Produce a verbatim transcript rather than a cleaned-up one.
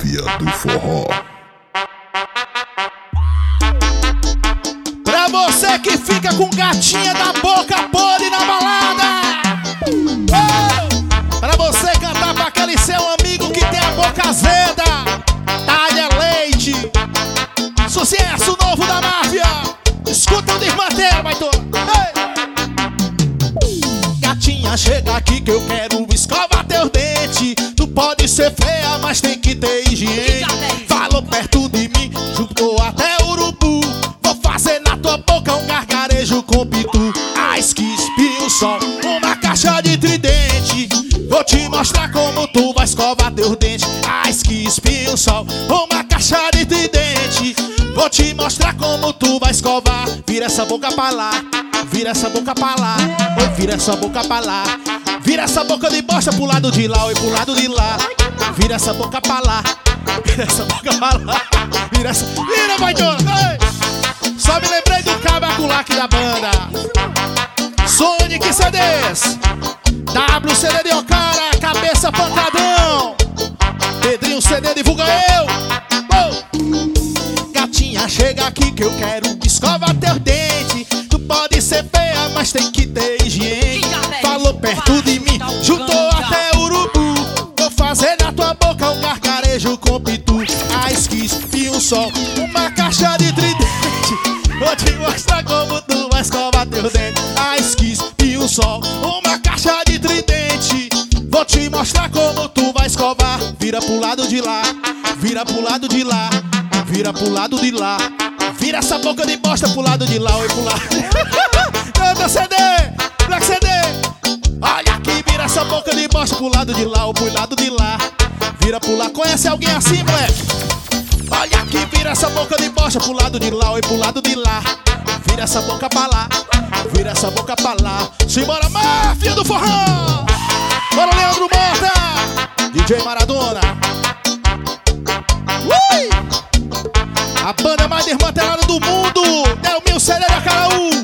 Máfia do Forró. Pra você que fica com gatinha da boca podre na balada, oh! Pra você cantar pra aquele seu amigo que tem a boca azeda, talha leite. Sucesso novo da máfia. Escuta o desmanteiro, baitô. Gatinha, chega aqui que eu quero escovar teus dentes. Tu pode ser feia, mas tem que ter higiene. Falou perto de mim, juntou até urubu. Vou fazer na tua boca um gargarejo com pitu. Ais que espia o sol, uma caixa de tridente. Vou te mostrar como tu vai escovar teus dentes. Ais que espia o sol, uma caixa de tridente. Vou te mostrar como tu vai escovar. Vira essa boca pra lá, vira essa boca pra lá. Oi, vira essa boca pra lá. Vira essa boca de bosta pro lado de lá, oi, pro lado de lá. Vira essa boca pra lá, vira essa boca pra lá. Vira essa... Vira, vai, oi. Só me lembrei do cabaculac da banda Sonic C Ds, W C D de Ocara, cabeça pancadão. Pedrinho C D divulga eu. Oh. Gatinha, chega aqui que eu quero escovar teus dentes. Tu pode ser feia, mas tem que ter higiene. Falou perto de mim, juntou até urubu. Vou fazer na tua boca um gargarejo com pitu. A esquis e um sol, uma caixa de tridente. Vou te mostrar como tu vai escovar teus dentes. A esquis e um sol, uma caixa de tridente. Vou te mostrar como tu vai escovar. Vira pro lado de lá, vira pro lado de lá. Vira pro lado de lá. Vira essa boca de bosta pro lado de lá, oi, pro lado. Canta C D, Black C D. Olha aqui, vira essa boca de bosta pro lado de lá, ou pro lado de lá. Vira pro lá, conhece alguém assim, moleque? Olha aqui, vira essa boca de bosta pro lado de lá, oi, pro lado de lá. Vira essa boca pra lá, vira essa boca pra lá. Simbora, máfia do forró. Bora, Leandro Mota, D J Maradona. Ui! A banda mais desmantelada do mundo é o meu C D da Caraú.